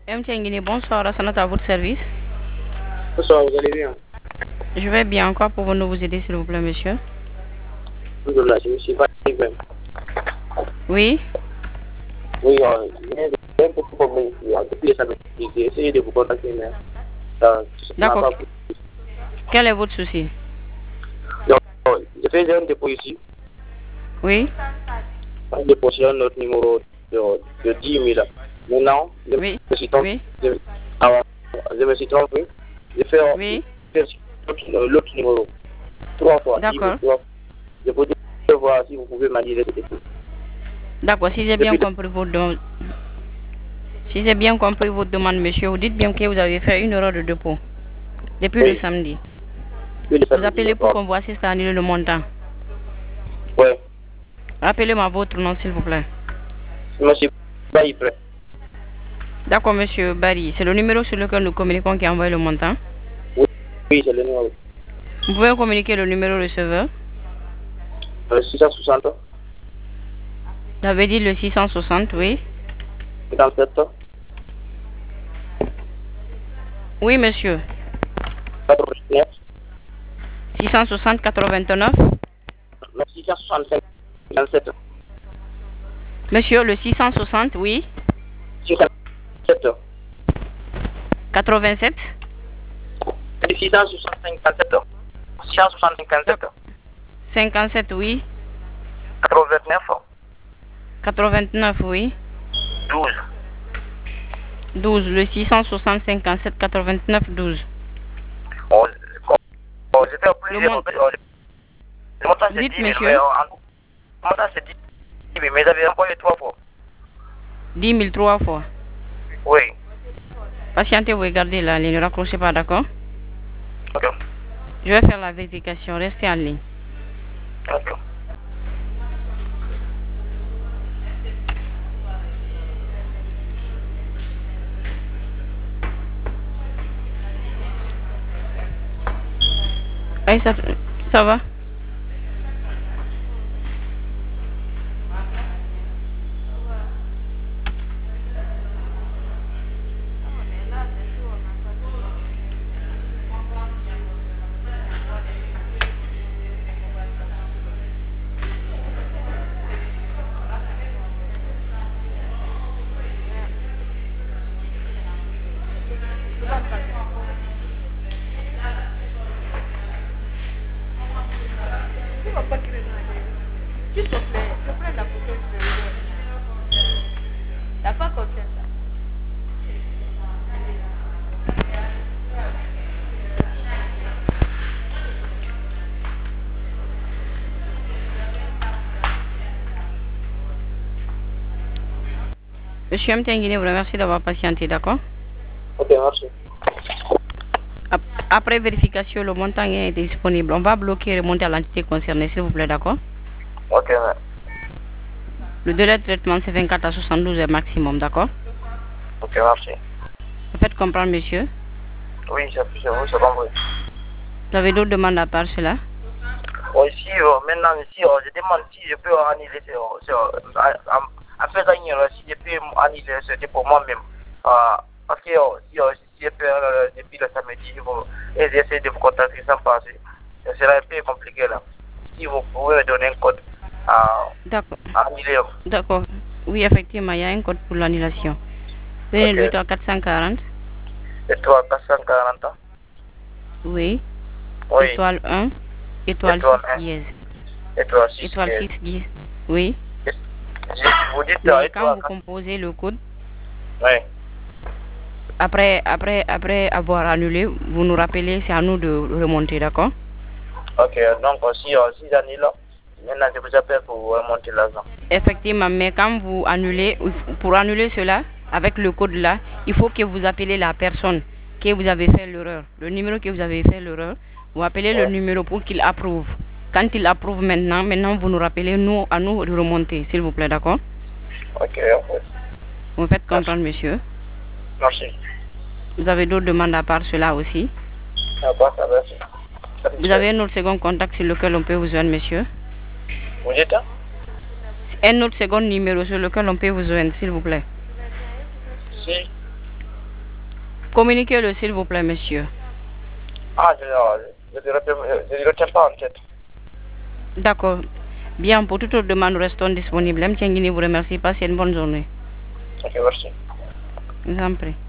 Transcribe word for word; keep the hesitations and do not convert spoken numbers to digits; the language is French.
M. Tienguini, bonsoir, Rassanat à votre service. Bonsoir, vous allez bien? Je vais bien. Encore pouvons-nous vous aider, s'il vous plaît, monsieur? Alhamdoulilah, je me suis pas même. Oui. Oui, euh, j'ai un petit problème ici. Depuis les samedis, j'ai essayé de vous contacter, mais ça n'a D'accord. pas pris. Quel est votre souci? Donc, je faisais un dépôt ici. Oui. Un dépôt sur un autre numéro de, de dix mille. Maintenant, je Oui. me suis trompé. Oui. Je, ah, je me suis trompé. J'ai fait Oui. l'autre l'autre numéro. Trois fois. dix mille, D'accord. trois fois. Je voudrais voir si vous pouvez m'annuler ce dépôt. D'accord. Si j'ai bien Depuis compris votre demande, si j'ai bien compris votre demande, monsieur, vous dites bien que vous avez fait une erreur de dépôt depuis Oui. le samedi. Depuis le Vous samedi, appelez je pour crois. qu'on vous assiste à annuler le montant. Oui. Rappelez-moi votre nom, s'il vous plaît. Je me suis pas y prêt. D'accord, monsieur Barry. C'est le numéro sur lequel nous communiquons qui a envoyé le montant. Oui, oui, c'est le numéro. Vous pouvez communiquer le numéro receveur. Euh, six cent soixante. Vous avez dit le six cent soixante, oui. cinquante-sept. Oui, monsieur. quatre-vingt-neuf. six cent soixante quatre-vingt-neuf. Non, six cent soixante-cinq. cinquante-sept. Monsieur, le six cent soixante, oui. cinquante-sept. quatre-vingt-sept. six cent soixante-cinq. cinquante-sept. six cent soixante-cinq. cinquante-sept. cinquante-sept, oui. quatre-vingt-neuf. quatre-vingt-neuf, oui. douze. douze, le six cent soixante cinquante-sept quatre-vingt-neuf douze. Oh, oh, j'ai fait Le plusieurs. monde. Oh, le montant c'est Dites, dix mille, monsieur. mais en- le montant c'est dix mille, mais j'avais envoyé trois fois. dix mille trois fois. Oui. Patientez, vous regardez la ligne, ne raccrochez pas, d'accord? Ok. Je vais faire la vérification, restez en ligne. Ok. Hey, ça, ça va? S'il te plaît, je prends la photo, je vais voir. T'as pas confiance. Monsieur M. Tenguini, vous remercie d'avoir patienté, d'accord? Ok, merci. Ap- Après vérification, le montant est disponible. On va bloquer et remonter à l'entité concernée, s'il vous plaît, d'accord? Ok, mais. Le délai de traitement, c'est vingt-quatre à soixante-douze heures maximum, d'accord? Ok, merci. Vous faites comprendre, monsieur? Oui, c'est oui, c'est compris. Vous avez d'autres demandes à part cela? Oh, ici, euh, maintenant, ici, euh, je demande si je peux annuler ce, ce, en, en faisant une erreur, si je peux annuler ce dépôt moi-même. Euh, parce que euh, si, euh, si je peux euh, depuis le samedi, vous, et j'essaie de vous contacter sans passer, ce sera un peu compliqué là. Si vous pouvez me donner un code à, D'accord. à annuler. D'accord. Oui, effectivement, il y a un code pour l'annulation. Venez Ok. le huit quatre cent quarante. Et toi, quatre cent quarante ans? Oui. Oui. Étoile un. Étoile Étoile six un. dièse. Étoile six. Étoile six dièse. Oui. Vous dites euh, Mais quand étoile vous quatre. composez le code, Oui. après, après, après avoir annulé, vous nous rappelez, c'est à nous de remonter, d'accord? Ok, donc si, euh, si j'annule là, maintenant je vous appelle pour remonter l'argent. Effectivement, mais quand vous annulez, pour annuler cela, avec le code là, il faut que vous appelez la personne que vous avez fait l'erreur. Le numéro que vous avez fait l'erreur, vous appelez le Ouais. numéro pour qu'il approuve. Quand il approuve maintenant, maintenant vous nous rappelez nous, à nous de remonter, s'il vous plaît, d'accord? Ok, ok. Vous faites comprendre, monsieur. Merci. Vous avez d'autres demandes à part cela aussi. D'accord, ça va. Merci. Vous avez un autre second contact sur lequel on peut vous joindre, monsieur. Vous dites hein? Un autre second numéro sur lequel on peut vous joindre, s'il vous plaît. Si. Communiquez-le, s'il vous plaît, monsieur. Ah, je ne le retiens pas en tête. D'accord. Bien, pour toute autre demande, nous restons disponibles. M. Tiangini vous remercie. Passez une bonne journée. Ok, merci. Je vous en prie.